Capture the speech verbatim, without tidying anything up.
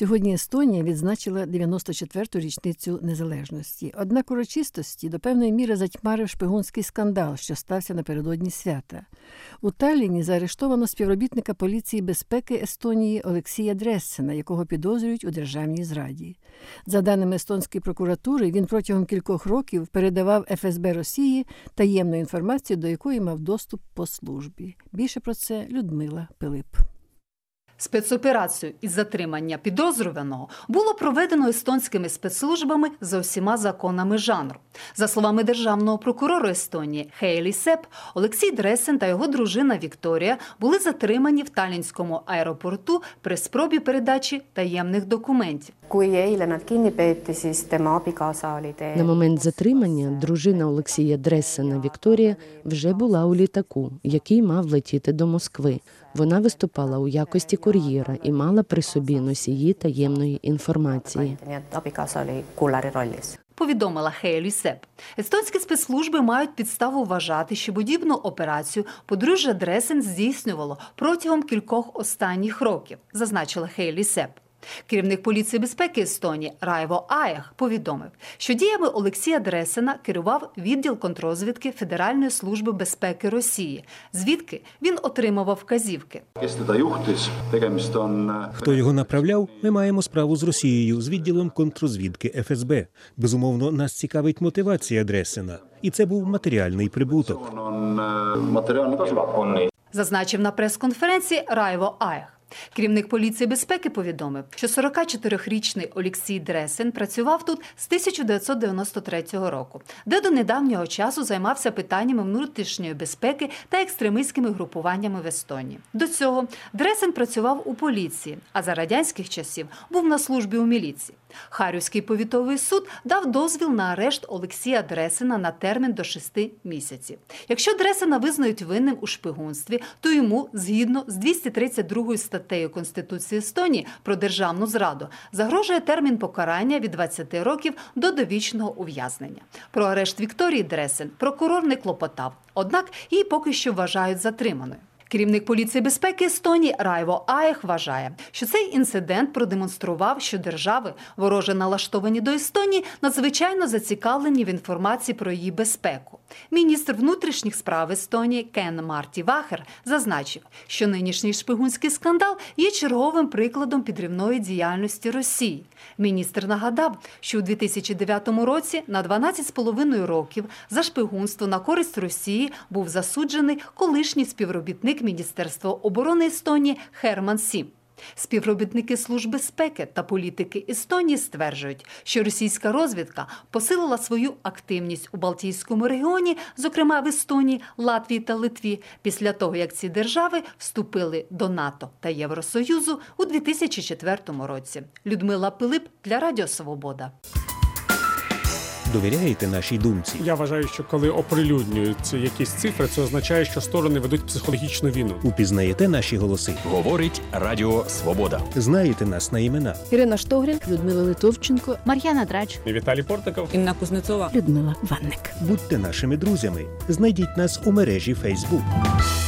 Сьогодні Естонія відзначила дев'яносто четверту річницю незалежності. Однак урочистості до певної міри затьмарив шпигунський скандал, що стався напередодні свята. У Талліні заарештовано співробітника поліції безпеки Естонії Олексія Дресена, якого підозрюють у державній зраді. За даними естонської прокуратури, він протягом кількох років передавав еф ес бе Росії таємну інформацію, до якої мав доступ по службі. Більше про це Людмила Пилип. Спецоперацію із затримання підозрюваного було проведено естонськими спецслужбами за усіма законами жанру. За словами державного прокурора Естонії Хейлі Сеп, Олексій Дресен та його дружина Вікторія були затримані в Таллінському аеропорту при спробі передачі таємних документів. На момент затримання дружина Олексія Дресена Вікторія вже була у літаку, який мав летіти до Москви. Вона виступала у якості кур'єра і мала при собі носії таємної інформації. Повідомила Хейлі Сеп. Естонські спецслужби мають підставу вважати, що подібну операцію подружжя Дресен здійснювало протягом кількох останніх років, зазначила Хейлі Сеп. Керівник поліції безпеки Естонії Райво Аях повідомив, що діями Олексія Дресена керував відділ контррозвідки Федеральної служби безпеки Росії, звідки він отримував вказівки. Хто його направляв? Ми маємо справу з Росією, з відділом контррозвідки еф ес бе. Безумовно, нас цікавить мотивація Дресена. І це був матеріальний прибуток. Зазначив на прес-конференції Райво Аях. Керівник поліції безпеки повідомив, що сорокачотирирічний Олексій Дресен працював тут з тисяча дев'ятсот дев'яносто третього року, де до недавнього часу займався питаннями внутрішньої безпеки та екстремістськими групуваннями в Естонії. До цього Дресен працював у поліції, а за радянських часів був на службі у міліції. Харківський повітовий суд дав дозвіл на арешт Олексія Дресена на термін до шести місяців. Якщо Дресена визнають винним у шпигунстві, то йому, згідно з двісті тридцять другою статтею Конституції Естонії про державну зраду, загрожує термін покарання від двадцяти років до довічного ув'язнення. Про арешт Вікторії Дресен прокурор не клопотав, однак її поки що вважають затриманою. Керівник поліції безпеки Естонії Райво Аях вважає, що цей інцидент продемонстрував, що держави, вороже налаштовані до Естонії, надзвичайно зацікавлені в інформації про її безпеку. Міністр внутрішніх справ Естонії Кен Марті Вахер зазначив, що нинішній шпигунський скандал є черговим прикладом підривної діяльності Росії. Міністр нагадав, що у дві тисячі дев'ятому році на дванадцять з половиною років за шпигунство на користь Росії був засуджений колишній співробітник Міністерства оборони Естонії Херман Сім. Співробітники служб безпеки та політики Естонії стверджують, що російська розвідка посилила свою активність у Балтійському регіоні, зокрема в Естонії, Латвії та Литві, після того, як ці держави вступили до НАТО та Євросоюзу у дві тисячі четвертому році. Людмила Пилип для Радіо Свобода. Довіряєте нашій думці? Я вважаю, що коли оприлюднюють якісь цифри, це означає, що сторони ведуть психологічну війну. Упізнаєте наші голоси? Говорить Радіо Свобода. Знаєте нас на імена? Ірина Штогрін, Людмила Литовченко, Мар'яна Драч, Віталій Портников, Інна Кузнецова, Людмила Ванник. Будьте нашими друзями. Знайдіть нас у мережі Фейсбук.